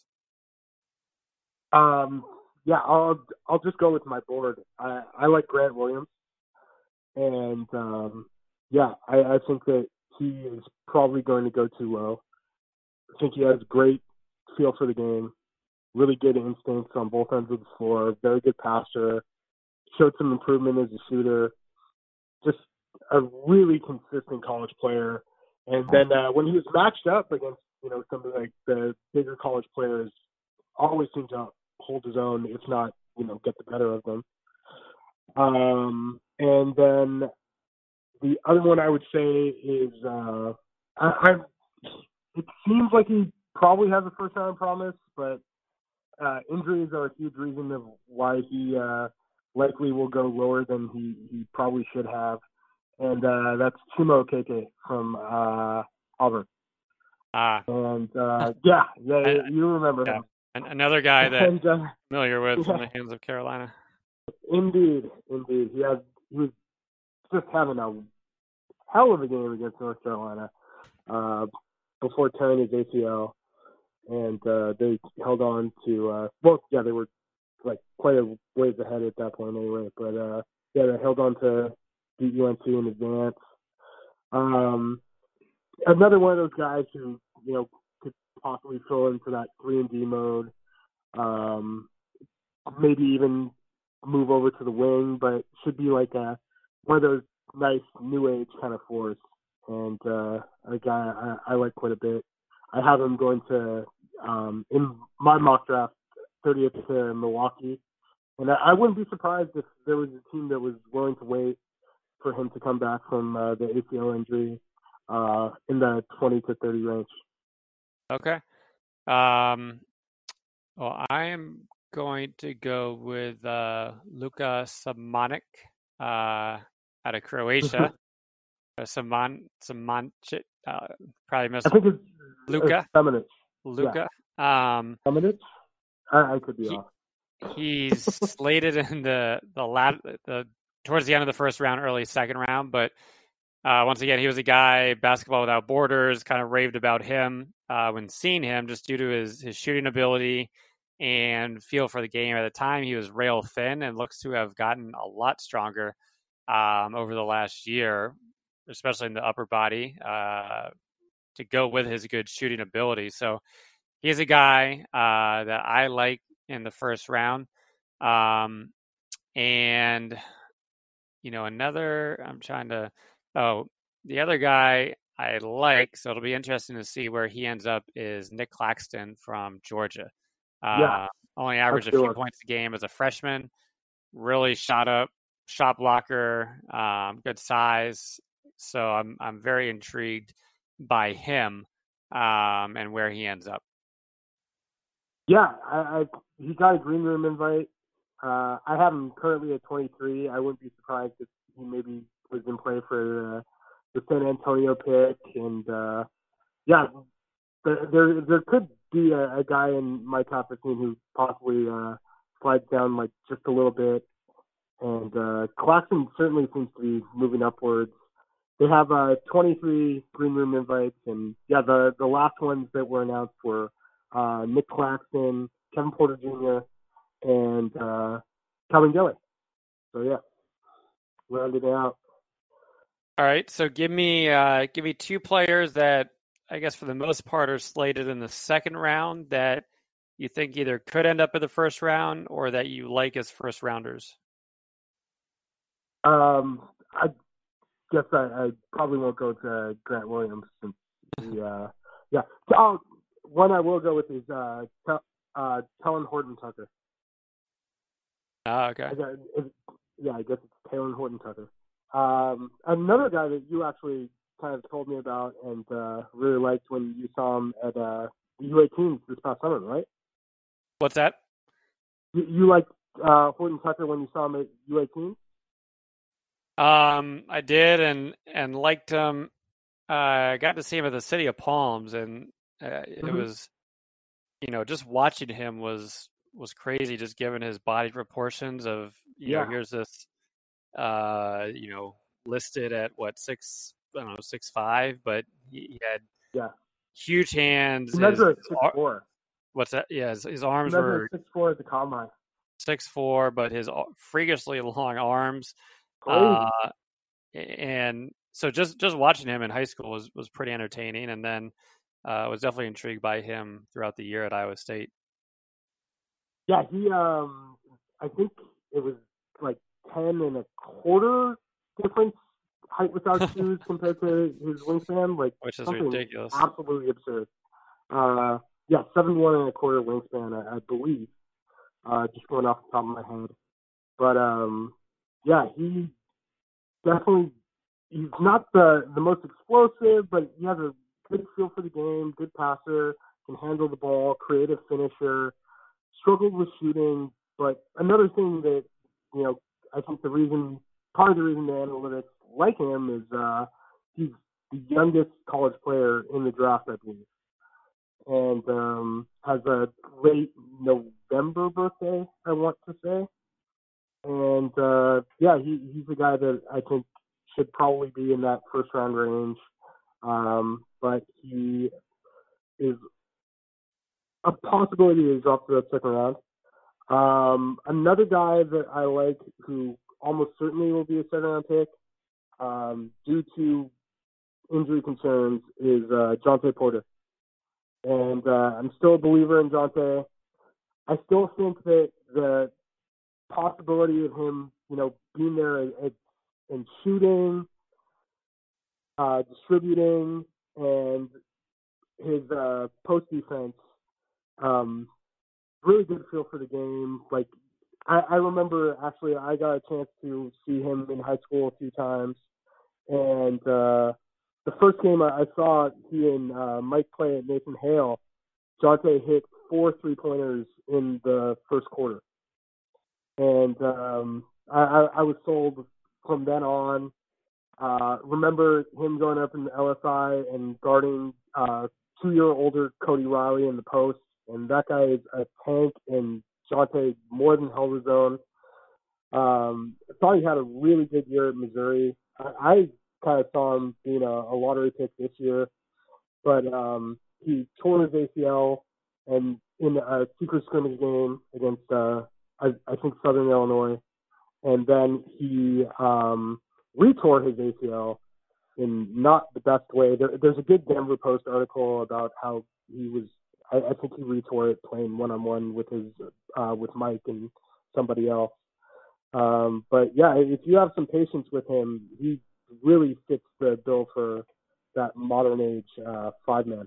Yeah, I'll just go with my board. I like Grant Williams, and I think that he is probably going to go too low. I think he has great feel for the game, really good instincts on both ends of the floor, very good passer, showed some improvement as a shooter, just a really consistent college player. And then when he was matched up against some of the bigger college players, always seemed to hold his own, if not get the better of them. And then the other one I would say is it seems like he probably has a first round promise, but injuries are a huge reason of why he likely will go lower than he probably should have. And that's Chuma Okeke from Auburn. And you remember him. Another guy that I'm familiar with from the hands of Carolina. Indeed. He was just having a hell of a game against North Carolina before tearing his ACL, and they held on to. They were like quite a ways ahead at that point anyway. But they held on to beat UNC in advance. Another one of those guys who could possibly fill into that 3-and-D mode. Maybe even move over to the wing, but should be like one of those nice new age kind of fours. And a guy I like quite a bit. I have him going to in my mock draft 30th to Milwaukee, and I wouldn't be surprised if there was a team that was willing to wait for him to come back from the ACL injury in the 20 to 30 range. Okay. Well, I am going to go with Luka Samanic out of Croatia. Samanic, probably missed. I think it's Luka. Luka. Yeah. I could be off. He's slated in the towards the end of the first round, early second round, but once again, he was a guy, Basketball Without Borders, kind of raved about him when seeing him just due to his shooting ability and feel for the game. At the time, he was rail thin and looks to have gotten a lot stronger over the last year, especially in the upper body, to go with his good shooting ability. So he's a guy that I like in the first round. And, the other guy I like, so it'll be interesting to see where he ends up, is Nick Claxton from Georgia. Only averaged a few points a game as a freshman, really shot blocker, good size. So I'm very intrigued by him and where he ends up. Yeah, he got a green room invite. I have him currently at 23. I wouldn't be surprised if he maybe was in play for the San Antonio pick. And there could be a guy in my top 15 who possibly slides down like just a little bit. And Claxton certainly seems to be moving upwards. they have 23 green room invites, and yeah, the last ones that were announced were Nick Claxton, Kevin Porter Jr., and Calvin Gilly. So yeah, rounded it out. All right, so give me two players that I guess for the most part are slated in the second round that you think either could end up in the first round or that you like as first rounders. I guess I probably won't go to Grant Williams since yeah. One I will go with is Talen Horton Tucker. Okay. I guess it's Talen Horton Tucker. Another guy that you actually kind of told me about and really liked when you saw him at the U18s this past summer, right? What's that? You liked Horton Tucker when you saw him at U18s? I did and liked him. I got to see him at the City of Palms, and it was, just watching him was crazy, just given his body proportions of, here's this, listed at what, 6'5", but he had huge hands. He measured 6'4". What's that? Yeah, his arms were 6'4" at the combine. 6'4", but his freakishly long arms. And so just watching him in high school was pretty entertaining, and then was definitely intrigued by him throughout the year at Iowa State. Yeah, he I think it was like 10.25 difference height without shoes compared to his wingspan, which is ridiculous, absolutely absurd. 71.25 wingspan, I believe. Just going off the top of my head, but he definitely, he's not the most explosive, but he has a good feel for the game, good passer, can handle the ball, creative finisher, struggled with shooting. But another thing that, I think part of the reason the analytics like him is he's the youngest college player in the draft, I believe, and has a late November birthday, I want to say. And he's a guy that I think should probably be in that first round range. But he is a possibility to drop to that second round. Another guy that I like who almost certainly will be a second round pick due to injury concerns is Jontay Porter. And I'm still a believer in Jontay. I still think that the possibility of him, being there and shooting, distributing, and his post defense, really good feel for the game. Like I remember actually I got a chance to see him in high school a few times, and the first game I saw he and Mike play at Nathan Hale, Jontay hit 4 3-pointers in the first quarter. And I was sold from then on. Remember him going up in the LSI and guarding 2-year-older Cody Riley in the post. And that guy is a tank, and Jontay more than held his own. I thought he had a really good year at Missouri. I kind of saw him being a lottery pick this year. But he tore his ACL and in a secret scrimmage game against I think Southern Illinois, and then he retore his ACL in not the best way. There's a good Denver Post article about how he was. I think he retore it playing one-on-one with with Mike and somebody else. But yeah, if you have some patience with him, he really fits the bill for that modern age 5-man.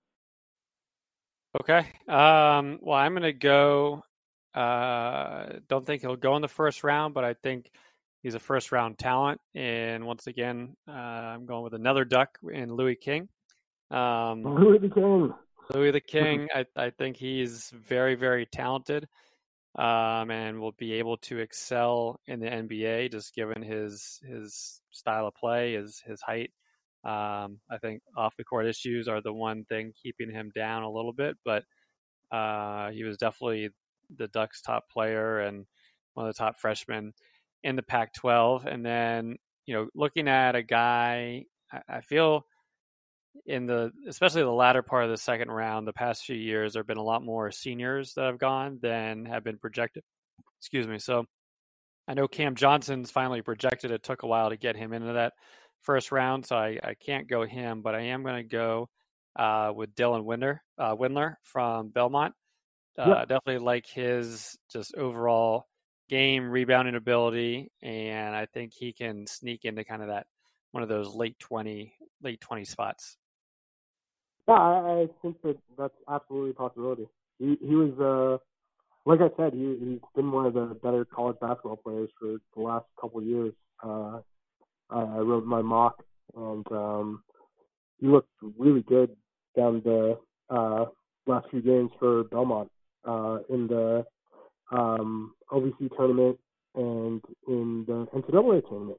Okay. Well, I'm going to go. Don't think he'll go in the first round, but I think he's a first round talent. And once again, I'm going with another Duck in Louis King. Louis the King. I think he's very, very talented, and will be able to excel in the NBA just given his style of play, his height. I think off the court issues are the one thing keeping him down a little bit, but he was definitely the Ducks' top player and one of the top freshmen in the Pac-12. And then looking at a guy, I feel especially the latter part of the second round, the past few years, there have been a lot more seniors that have gone than have been projected. Excuse me. So I know Cam Johnson's finally projected. It took a while to get him into that first round, so I can't go him, but I am going to go with Dylan Windler from Belmont. Definitely like his just overall game rebounding ability, and I think he can sneak into kind of that one of those late 20 spots. Yeah, I think that's absolutely a possibility. He was like I said, he's been one of the better college basketball players for the last couple of years. I wrote my mock, and he looked really good down the last few games for Belmont in the OVC tournament and in the NCAA tournament.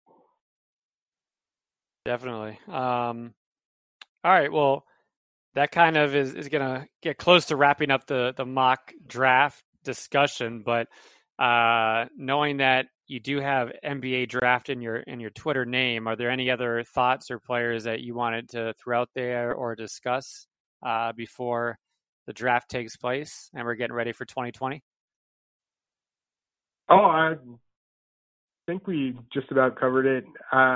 Definitely. All right. Well, that kind of is going to get close to wrapping up the mock draft discussion. But knowing that you do have NBA draft in your Twitter name, are there any other thoughts or players that you wanted to throw out there or discuss before the draft takes place and we're getting ready for 2020? Oh, I think we just about covered it.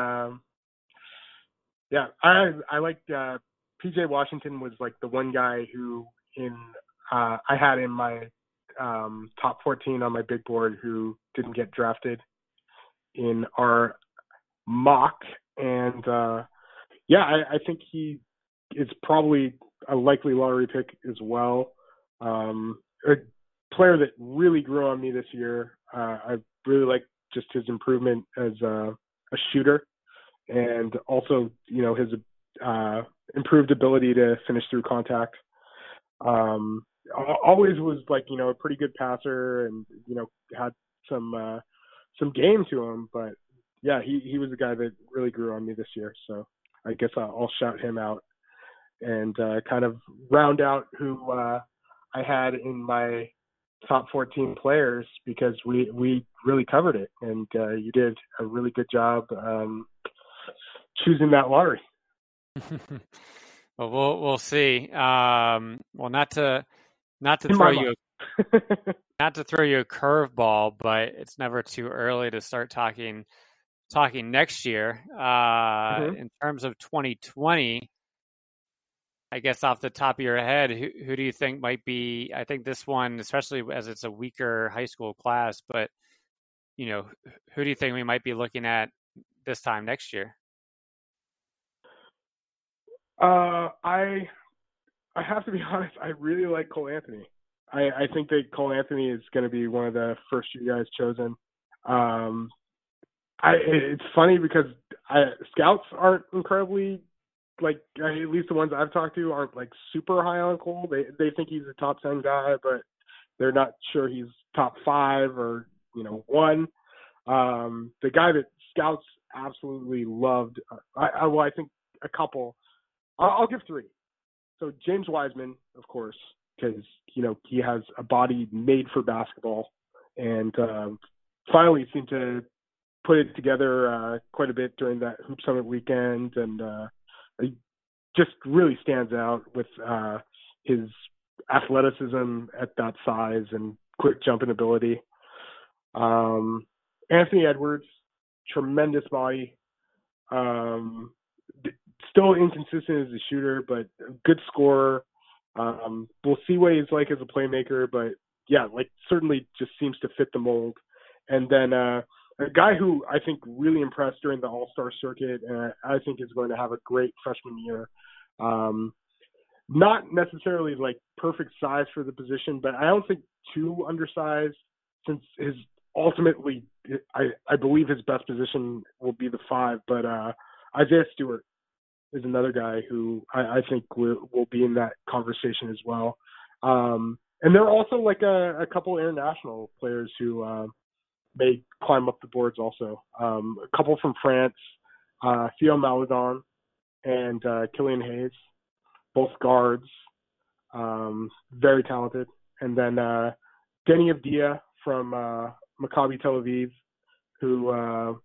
Yeah, I liked PJ Washington was like the one guy who I had in my top 14 on my big board who didn't get drafted in our mock, and I think he is probably a likely lottery pick as well. A player that really grew on me this year. I really like just his improvement as a shooter, and also his improved ability to finish through contact. Always was like a pretty good passer, and had some game to him. But yeah, he was a guy that really grew on me this year. So I guess I'll shout him out and kind of round out who I had in my top 14 players, because we really covered it, and you did a really good job choosing that lottery. Well, we'll see. Well, not to throw you not to throw you a curveball, but it's never too early to start talking next year. In terms of 2020, I guess off the top of your head, who do you think might be? I think this one, especially as it's a weaker high school class, but who do you think we might be looking at this time next year? I have to be honest. I really like Cole Anthony. I think that Cole Anthony is going to be one of the first few guys chosen. It's funny because scouts aren't incredibly, like, at least the ones I've talked to aren't like super high on Cole. They think he's a top 10 guy, but they're not sure he's top 5 or 1. The guy that scouts absolutely loved. I think a couple. I'll give 3. So James Wiseman, of course, because he has a body made for basketball, and finally seemed to put it together quite a bit during that Hoop Summit weekend, and he just really stands out with his athleticism at that size and quick jumping ability. Anthony Edwards, tremendous body. Still inconsistent as a shooter, but a good scorer. We'll see what he's like as a playmaker, but yeah, like certainly just seems to fit the mold. And then a guy who I think really impressed during the All-Star circuit, and I think is going to have a great freshman year. Not necessarily like perfect size for the position, but I don't think too undersized, since his ultimately, I believe his best position will be the 5, but Isaiah Stewart is another guy who I think will be in that conversation as well. And there are also like a couple international players who may climb up the boards also. A couple from France, Theo Maledon and Killian Hayes, both guards, very talented. And then Denny Avdia from Maccabi Tel Aviv, who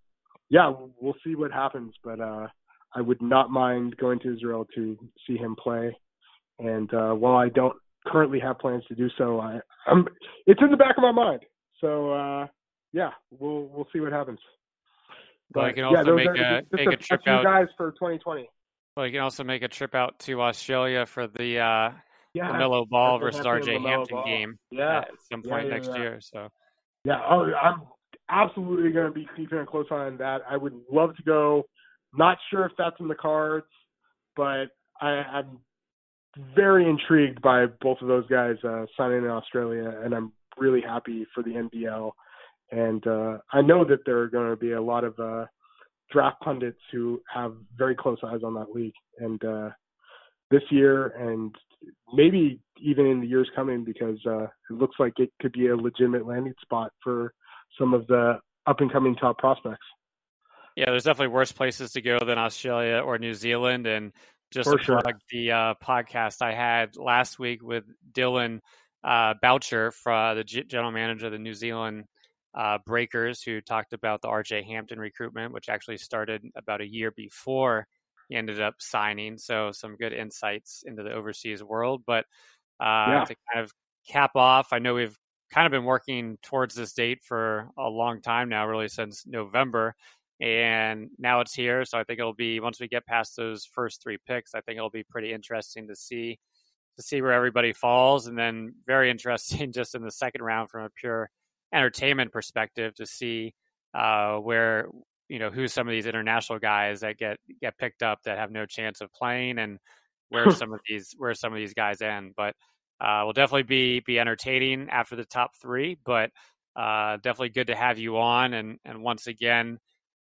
yeah, we'll see what happens. But I would not mind going to Israel to see him play. And while I don't currently have plans to do so, it's in the back of my mind. So yeah, we'll see what happens. But you can yeah, also those make are make a trip few out. guys for 2020. Well, you can also make a trip out to Australia for the Yeah, LaMelo Ball RJ versus Hampton and RJ LaMelo Hampton Ball. game Yeah, at some point next year. So yeah. Oh, I'm absolutely going to be keeping a close eye on that. I would love to go. Not sure if that's in the cards, but I'm very intrigued by both of those guys signing in Australia, and I'm really happy for the NBL. And I know that there are going to be a lot of draft pundits who have very close eyes on that league. And this year, and maybe even in the years coming, because it looks like it could be a legitimate landing spot for some of the up-and-coming top prospects. Yeah, there's definitely worse places to go than Australia or New Zealand. And just For to sure. plug the podcast I had last week with Dylan Boucher, the general manager of the New Zealand Breakers, who talked about the RJ Hampton recruitment, which actually started about a year before he ended up signing. So some good insights into the overseas world. But to kind of cap off, I know we've kind of been working towards this date for a long time now, really since November. And now it's here. So I think it'll be, once we get past those first 3 picks, I think it'll be pretty interesting to see where everybody falls. And then very interesting just in the second round from a pure entertainment perspective to see where, who some of these international guys that get picked up that have no chance of playing, and where some of these guys end. But will definitely be entertaining after the top 3, but definitely good to have you on. And once again,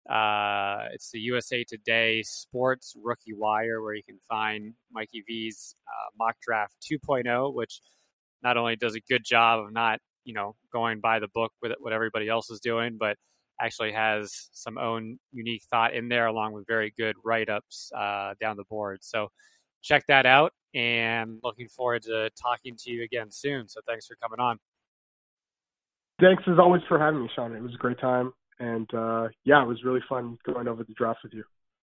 it's the USA Today Sports Rookie Wire, where you can find Mikey V's mock draft 2.0, which not only does a good job of not, going by the book with what everybody else is doing, but actually has some own unique thought in there, along with very good write-ups down the board. So check that out, and looking forward to talking to you again soon. So thanks for coming on. Thanks as always for having me, Sean. It was a great time. And yeah, it was really fun going over the draft with you.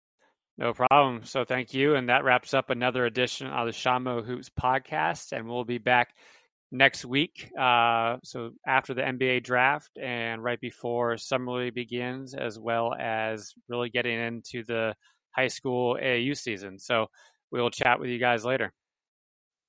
No problem. So thank you. And that wraps up another edition of the Shamo Hoops podcast. And we'll be back next week. So after the NBA draft and right before Summer League begins, as well as really getting into the high school AAU season. So we'll chat with you guys later.